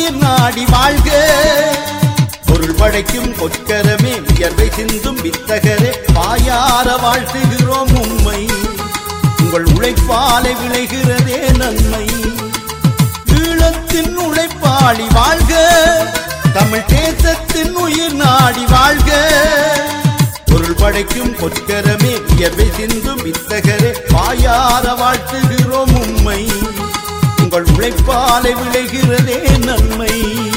உயிர் நாடி வாழ்க. பொருள் படைக்கும் பொற்கரமே வியர்வை சிந்தும் வித்தகரே பாயார வாழ்த்துகிறோம் உம்மை. உங்கள் உழைப்பாலை விளைகிறதே நன்மை. ஈழத்தின் உழைப்பாளி வாழ்க, தமிழ் தேசத்தின் உயிர் நாடி வாழ்க. பொருள் படைக்கும் பொற்கரமே வியர்வை சிந்தும் வித்தகரே பாயார வாழ்த்துகிறோம் உம்மை. உங்கள் உழைப்பாலை விளைகிறதே நன்மை.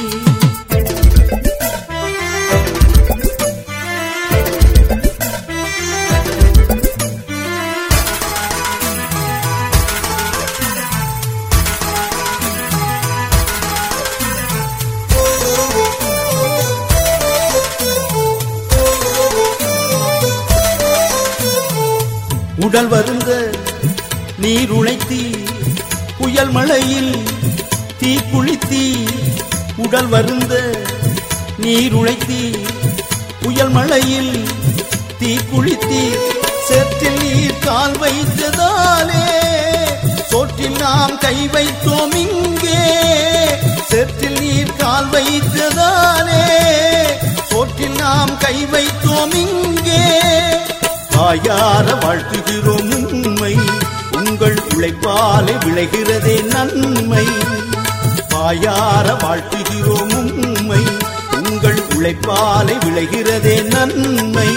உடல் வருந்த நீர் உழைத்தி புயல் மழையில் தீ குளித்தி. உடல் வருந்த நீர் உழைத்தி புயல் மழையில் தீ குளித்தி. சேற்றில் நீர் கால் வைத்ததாலே சோற்றில் நாம் கை வைத்தோம் இங்கே. சேற்றில் நீர் கால் வைத்ததாலே சோற்றில் நாம் கை வைத்தோம் இங்கே. பாயார வாழ்த்துகிறோம் உம்மை. உங்கள் உழைப்பாலே விளைகிறதே நன்மை. பாயார வாழ்த்துகிறோம் உம்மை. உங்கள் உழைப்பாலே விளைகிறதே நன்மை.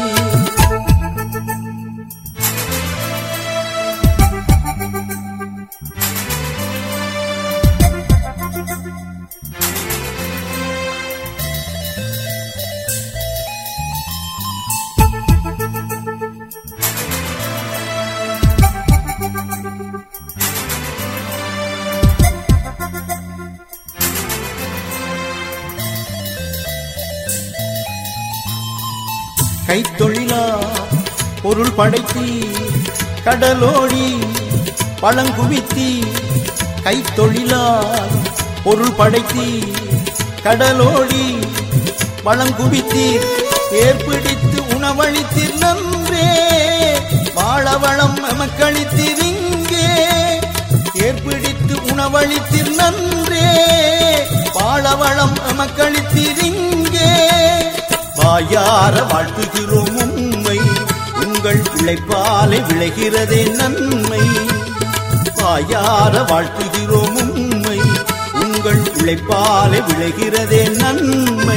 கைத்தொழிலா பொருள் படைத்தி கடலோடி பழங்குவித்தி. கைத்தொழிலா பொருள் படைத்தி கடலோடி பழங்குவித்தீர். ஏற்பிடித்து உணவளித்தீர் நன்றே வாழவளம் எமக்களித்தீர் இங்கே. ஏற்பிடித்து உணவளித்தீர் நன்றே வாழவளம் எமக்களித்தீர் இங்கே. பாயார வாழ்த்துகிறோம் உம்மை. உங்கள் உழைப்பாலை விளைகிறதே நன்மை. பாயார வாழ்த்துகிறோம் உம்மை. உங்கள் உழைப்பாலை விளைகிறதே நன்மை.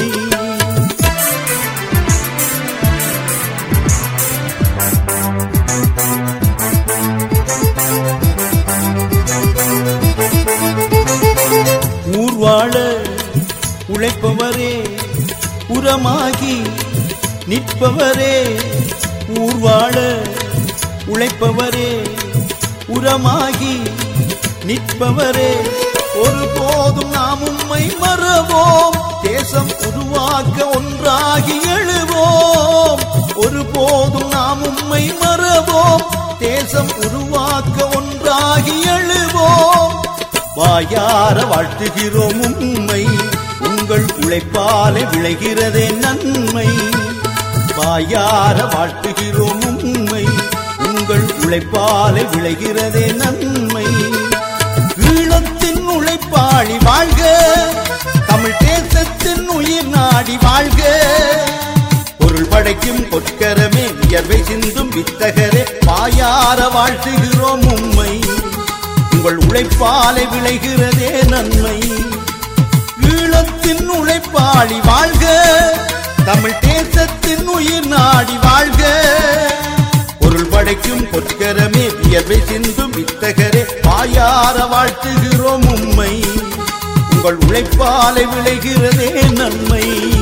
ஊர்வாழ உழைப்பவரே உரமாகி நிற்பவரே. ஊர்வாழ உழைப்பவரே உரமாகி நிற்பவரே. ஒருபோதும் நாம் உம்மை மறவோம். தேசம் உருவாக்க ஒன்றாகி எழுவோம். ஒருபோதும் நாம் உம்மை மறவோம். தேசம் உருவாக்க ஒன்றாகி எழுவோம். வாயார வாழ்த்துகிறோம் உம்மை. உங்கள் உழைப்பாலே விளைகிறதே நன்மை. வாயார வாழ்த்துகிறோம் உம்மை. உங்கள் உழைப்பாலே விளைகிறதே நன்மை. ஈழத்தின் உழைப்பாளி வாழ்க, தமிழ் தேசத்தின் உயிர் நாடி வாழ்க. பொருள் படைக்கும் பொற்கரமே வியர்வை சிந்தும் வித்தகரே பாயார வாழ்த்துகிறோம் உம்மை. உங்கள் உழைப்பாலே விளைகிறதே நன்மை. ஈழத்தின் உழைப்பாளி வாழ்க, தமிழ் தேசத்தின் உயிர் நாடி வாழ்க. பொருள் படைக்கும் பொற்கரமே வியர்வை சிந்தும் வித்தகரே பாயார வாழ்த்துகிறோம் உம்மை. உங்கள் உழைப்பாலே விளைகிறதே நன்மை.